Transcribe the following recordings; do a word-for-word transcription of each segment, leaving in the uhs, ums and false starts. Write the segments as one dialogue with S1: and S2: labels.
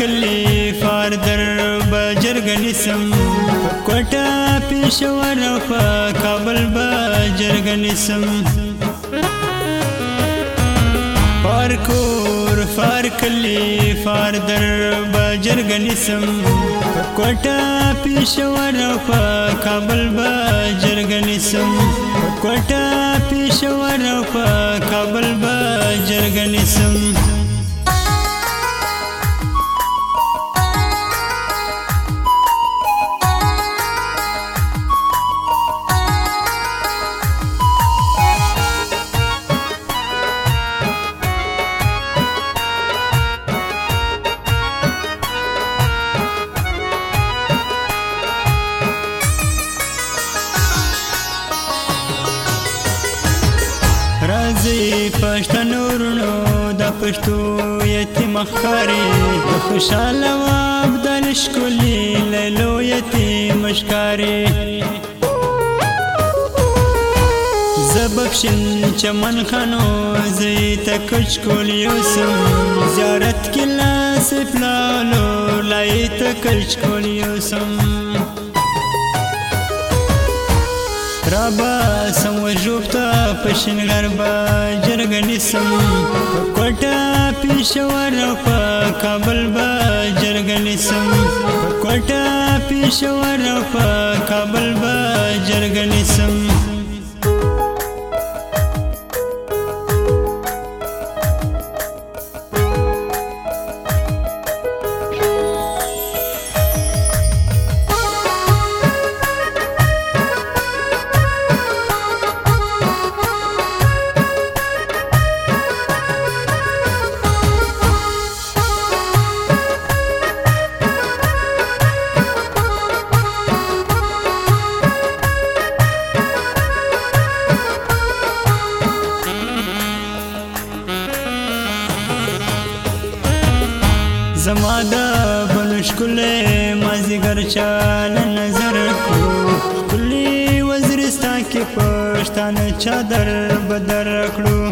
S1: کلی فار در بجرګ نسم کوټه پېښور په کابل بجرګ نسم فار کور فار کلی فار در بجرګ نسم کوټه پېښور په کابل بجرګ نسم کوټه پېښور په کابل بجرګ نسم رازي پښتنو ورونو د پښتو یتیم ښکاري خوشاله و عبدال ښکلي لیلو یتیم ښکاري زبکشن چمن خانو زی تکچ کول یوسم زیارت کې لاس پلالو لای تکچ کول یوسم رابا سم وجوبتا پشن غربا جرګ نسم کوټه پېښور په کابل با جرګ نسم کوټه پېښور په کابل با جرګ نسم زما د بنشکله مازیګر چال نظر کو کلی وزیرستان کې پښتان چادر بدر کړو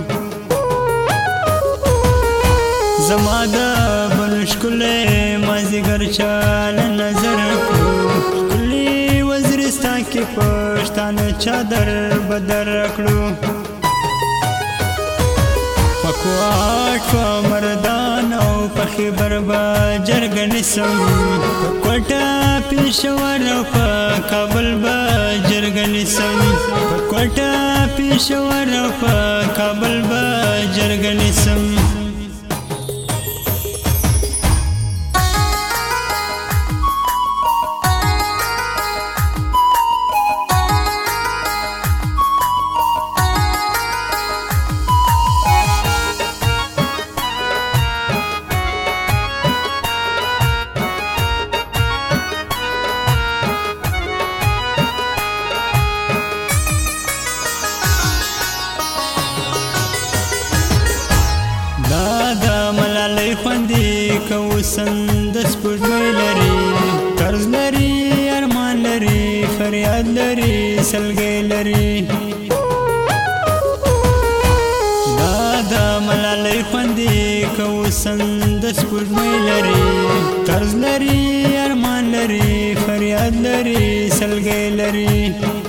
S1: زما د بنشکله مازیګر چال نظر کو کلی وزیرستان کې پښتان چادر بدر کړو پکواټ مردان او پخبر با جرګ نسم کوټه پېښور په کابل با جرګ نسم کوټه پېښور په کابل با جرګ نسم خوندې کو سند سپوږمۍ لري طرز لري ارمان لري فریاد لري سلګۍ لري دا د ملالۍ خوندې کو سند سپوږمۍ لري طرز لري ارمان لري فریاد لري سلګۍ لري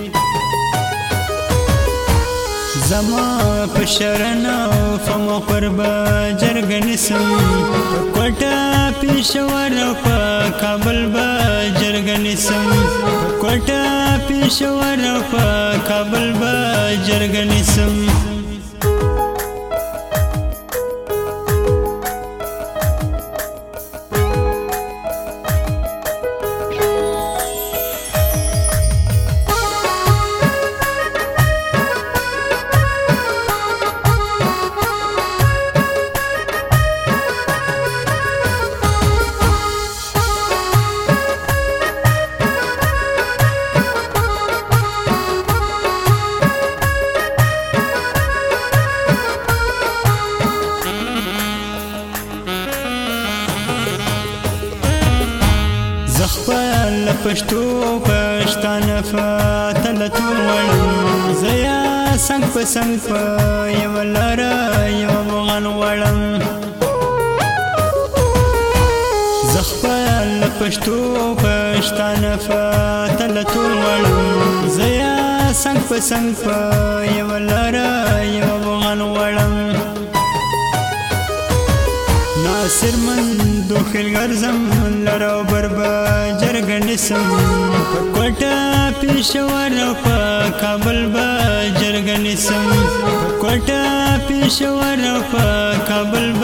S1: زما پشرن او فمو قربا جرګ نسم کوټه پېښور په کابل با جرګ نسم کوټه پېښور په کابل با جرګ نسم زخپل پښتو پښتانه فتلتو وړم زیا څنګ په څنګ په یو لاره یو مغان وړم پښتو پښتانه فتل ټول وړم زیا څنګ په څنګ په یو لاره یو افغان وړم ناصر من دوخل ګرځم لره او بربه جرګه نیسم په کوټه پېښور او په کابل به جرګه نیسم په کوټه پېښور او په کابل